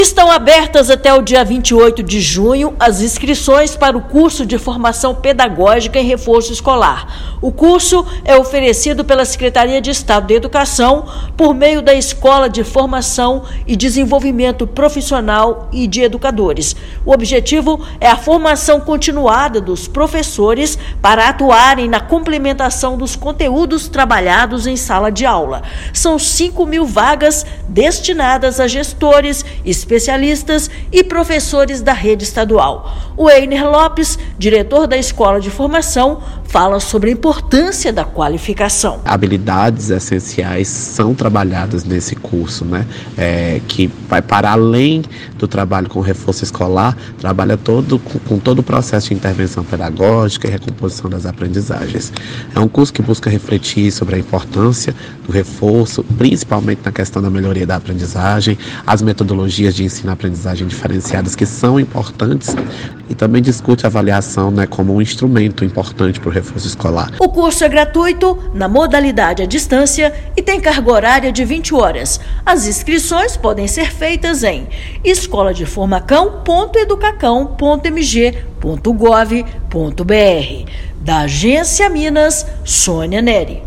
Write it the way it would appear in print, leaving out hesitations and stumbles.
Estão abertas até o dia 28 de junho as inscrições para o curso de formação pedagógica em reforço escolar. O curso é oferecido pela Secretaria de Estado de Educação por meio da Escola de Formação e Desenvolvimento Profissional e de Educadores. O objetivo é a formação continuada dos professores para atuarem na complementação dos conteúdos trabalhados em sala de aula. São 5.000 vagas destinadas a gestores, especialistas e professores da rede estadual. O Einer Lopes, diretor da Escola de Formação, fala sobre a importância da qualificação. Habilidades essenciais são trabalhadas nesse curso, que vai para além do trabalho com reforço escolar, trabalha com todo o processo de intervenção pedagógica e recomposição das aprendizagens. É um curso que busca refletir sobre a importância do reforço, principalmente na questão da melhoria da aprendizagem, as metodologias de ensino-aprendizagem diferenciadas que são importantes, e também discute a avaliação como um instrumento importante para o reforço escolar. O curso é gratuito, na modalidade à distância, e tem carga horária de 20 horas. As inscrições podem ser feitas em escoladefomacão.educacão.mg.gov.br. Da Agência Minas, Sônia Neri.